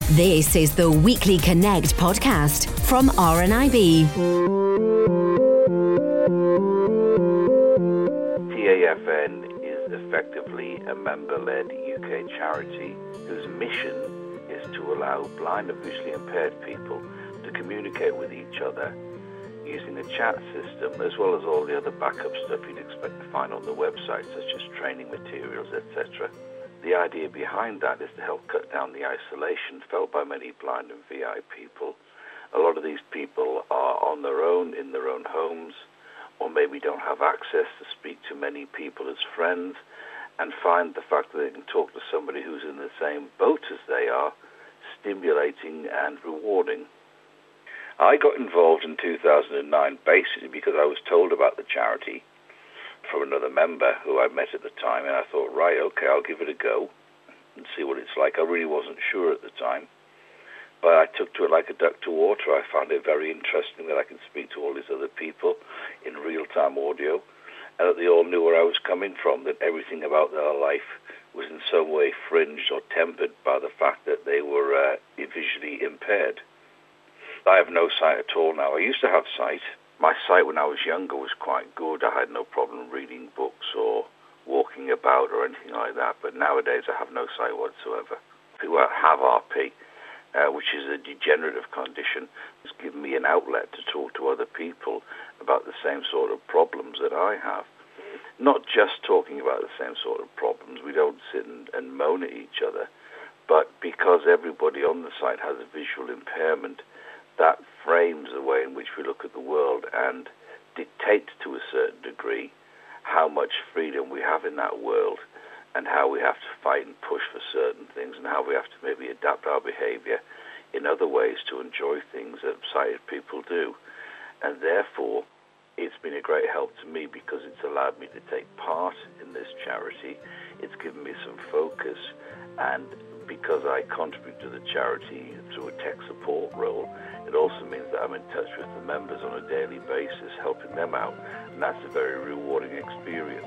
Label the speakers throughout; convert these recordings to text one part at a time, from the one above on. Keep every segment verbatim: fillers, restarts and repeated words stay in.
Speaker 1: This is the Weekly Connect podcast from R N I B.
Speaker 2: T A F N is effectively a member-led U K charity whose mission is to allow blind and visually impaired people to communicate with each other using a chat system, as well as all the other backup stuff you'd expect to find on the website, such as training materials, et cetera. The idea behind that is to help cut down the isolation felt by many blind and V I people. A lot of these people are on their own, in their own homes, or maybe don't have access to speak to many people as friends, and find the fact that they can talk to somebody who's in the same boat as they are stimulating and rewarding. I got involved in two thousand nine basically because I was told about the charity from another member who I met at the time, and I thought, right, okay, I'll give it a go and see what it's like. I really wasn't sure at the time, but I took to it like a duck to water. I found it very interesting that I could speak to all these other people in real-time audio, and that they all knew where I was coming from, that everything about their life was in some way fringed or tempered by the fact that they were uh, visually impaired. I have no sight at all now. I used to have sight. My sight when I was younger was quite good. I had no problem reading books or walking about or anything like that, but nowadays I have no sight whatsoever. People that have R P, uh, which is a degenerative condition, has given me an outlet to talk to other people about the same sort of problems that I have. Not just talking about the same sort of problems. We don't sit and, and moan at each other, but because everybody on the site has a visual impairment, that frames the way in which we look at the world and dictates to a certain degree how much freedom we have in that world and how we have to fight and push for certain things and how we have to maybe adapt our behavior in other ways to enjoy things that sighted people do. And therefore, it's been a great help to me because it's allowed me to take part in this charity. It's given me some focus, and because I contribute to the charity through a tech support role, it also means that I'm in touch with the members on a daily basis, helping them out, and that's a very rewarding experience.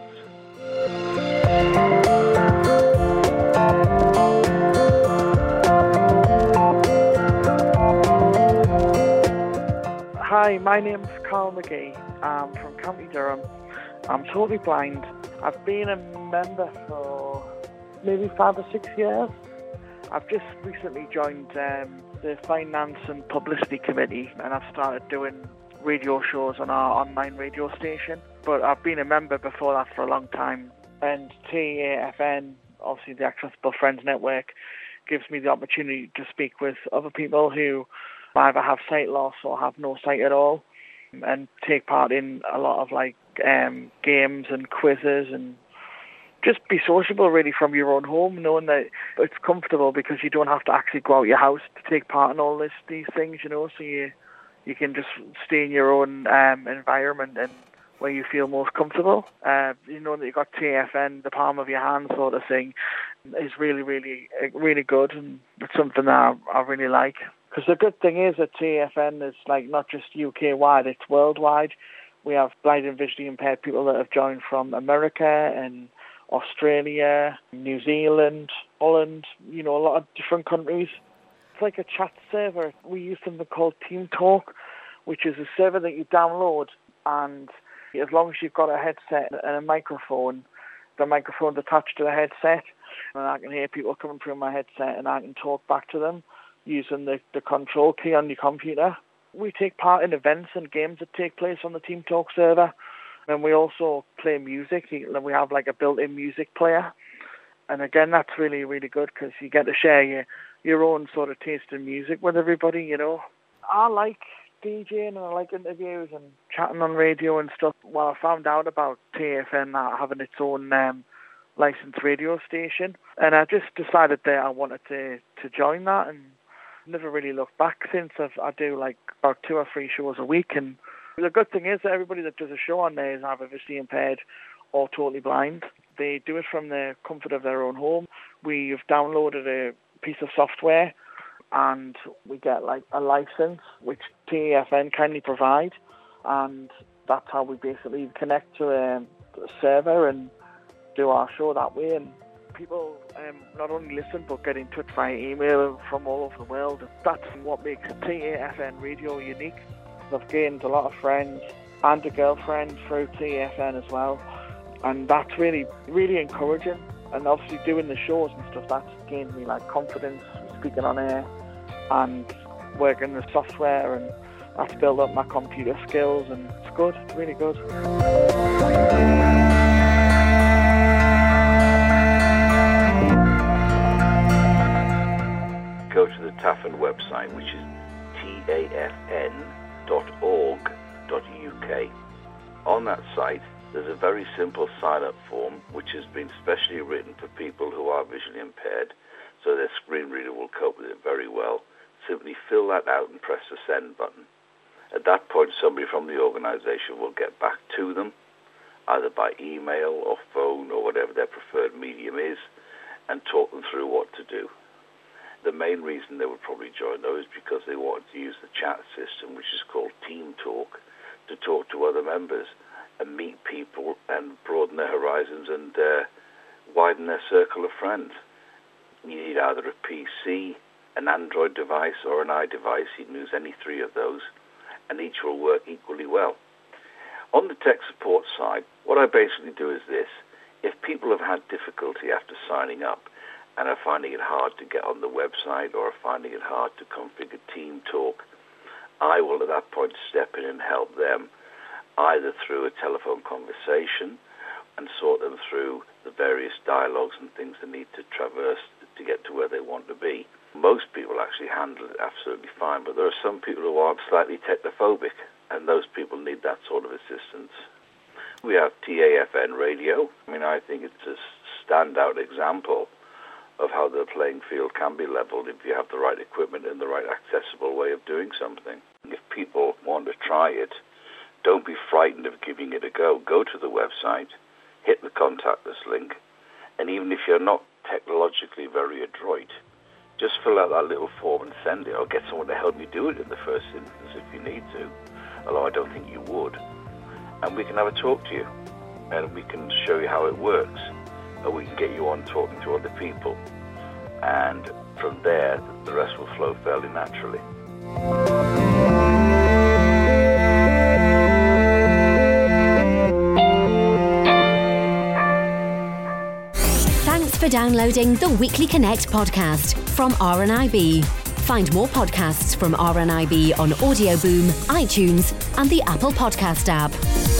Speaker 3: Hi, my name's Carl McGee. I'm from County Durham. I'm totally blind. I've been a member for maybe five or six years. I've just recently joined um, the Finance and Publicity Committee, and I've started doing radio shows on our online radio station. But I've been a member before that for a long time. And T A F N, obviously the Accessible Friends Network, gives me the opportunity to speak with other people who either have sight loss or have no sight at all, and take part in a lot of like um, games and quizzes, and just be sociable really from your own home, knowing that it's comfortable because you don't have to actually go out your house to take part in all this these things, you know, so you you can just stay in your own um, environment and where you feel most comfortable. Uh, you know that you've got T A F N, the palm of your hand sort of thing, is really, really, really good, and it's something that I, I really like. Because the good thing is that T A F N is like not just U K-wide, it's worldwide. We have blind and visually impaired people that have joined from America and Australia, New Zealand, Holland, you know, a lot of different countries. It's like a chat server. We use something called Team Talk, which is a server that you download, and as long as you've got a headset and a microphone, the microphone's attached to the headset, and I can hear people coming through my headset, and I can talk back to them using the, the control key on your computer. We take part in events and games that take place on the Team Talk server. And we also play music. We have like a built-in music player. And again, that's really, really good because you get to share your, your own sort of taste in music with everybody, you know. I like DJing and I like interviews and chatting on radio and stuff. Well, I found out about T A F N having its own um, licensed radio station. And I just decided that I wanted to, to join that, and never really looked back since. I've, I do like about two or three shows a week, and the good thing is that everybody that does a show on there is either visually impaired or totally blind. They do it from the comfort of their own home. We've downloaded a piece of software and we get like a license, which T A F N kindly provide, and that's how we basically connect to a server and do our show that way. And people um, not only listen but get in touch via email from all over the world. That's what makes T A F N Radio unique. I've gained a lot of friends and a girlfriend through T A F N as well, and that's really, really encouraging. And obviously doing the shows and stuff, that's gained me like confidence, speaking on air and working the software, and that's built up my computer skills, and it's good, it's really good.
Speaker 2: Go to the T A F N website, which is T A F N dot org dot U K. On that site, there's a very simple sign-up form which has been specially written for people who are visually impaired, so their screen reader will cope with it very well. Simply fill that out and press the send button. At that point, somebody from the organisation will get back to them, either by email or phone or whatever their preferred medium is, and talk them through what to do. The main reason they would probably join though is because they want to use the chat system, which is called Team Talk, to talk to other members and meet people and broaden their horizons and uh, widen their circle of friends. You need either a P C, an Android device or an iDevice. You can use any three of those, and each will work equally well. On the tech support side, what I basically do is this. If people have had difficulty after signing up and are finding it hard to get on the website or are finding it hard to configure Team Talk, I will at that point step in and help them, either through a telephone conversation and sort them through the various dialogues and things they need to traverse to get to where they want to be. Most people actually handle it absolutely fine, but there are some people who are slightly technophobic, and those people need that sort of assistance. We have T A F N Radio. I mean, I think it's a standout example of how the playing field can be leveled if you have the right equipment and the right accessible way of doing something. If people want to try it, don't be frightened of giving it a go. Go to the website, hit the contact us link, and even if you're not technologically very adroit, just fill out that little form and send it, or get someone to help you do it in the first instance if you need to, although I don't think you would. And we can have a talk to you, and we can show you how it works, or we can get you on talking to other people. And from there, the rest will flow fairly naturally.
Speaker 1: Thanks for downloading the Weekly Connect podcast from R N I B. Find more podcasts from R N I B on Audio Boom, iTunes, and the Apple Podcast app.